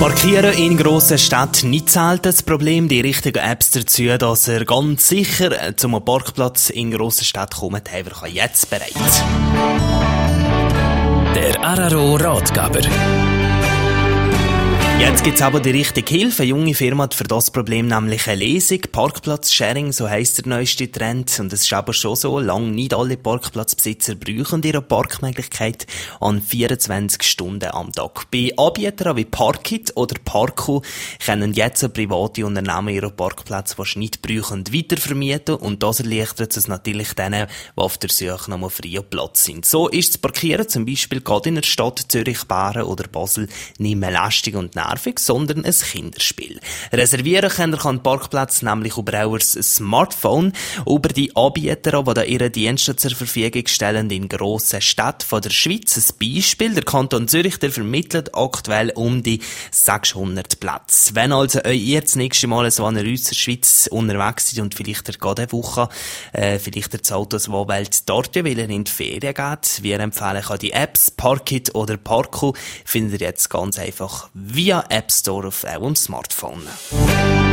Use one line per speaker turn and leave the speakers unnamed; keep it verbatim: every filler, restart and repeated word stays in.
Parkieren in grossen Städten nicht selten das Problem. Die richtigen Apps dazu, dass ihr ganz sicher zum Parkplatz in grossen Städten kommt, haben wir jetzt bereit.
Der Araro-Ratgeber.
Jetzt gibt's aber die richtige Hilfe. Eine junge Firma hat für das Problem nämlich eine Lesung. Parkplatz-Sharing, so heisst der neueste Trend. Und es ist aber schon so, lang nicht alle Parkplatzbesitzer brauchen ihre Parkmöglichkeit an vierundzwanzig Stunden am Tag. Bei Anbietern wie Parkit oder Parko können jetzt private Unternehmen ihre Parkplätze, die sie nicht brauchen, weitervermieten. Und das erleichtert es natürlich denen, die auf der Suche nach einem freien Platz sind. So ist das Parkieren zum Beispiel gerade in der Stadt Zürich, Bern oder Basel nicht mehr lästig und nervig, sondern ein Kinderspiel. Reservieren können kann Parkplätze nämlich über euer Smartphone, über die Anbieter, die da ihre Dienste zur Verfügung stellen in grossen Städten von der Schweiz. Ein Beispiel, der Kanton Zürich, der vermittelt aktuell um die sechshundert Plätze. Wenn also ihr das nächste Mal so an der Schweiz unterwegs seid und vielleicht gerade eine Woche, äh, vielleicht das Auto so Welt dort, weil ihr in die Ferien geht, wir empfehlen euch die Apps Parkit oder Parko, findet ihr jetzt ganz einfach via App Store auf eurem Smartphone.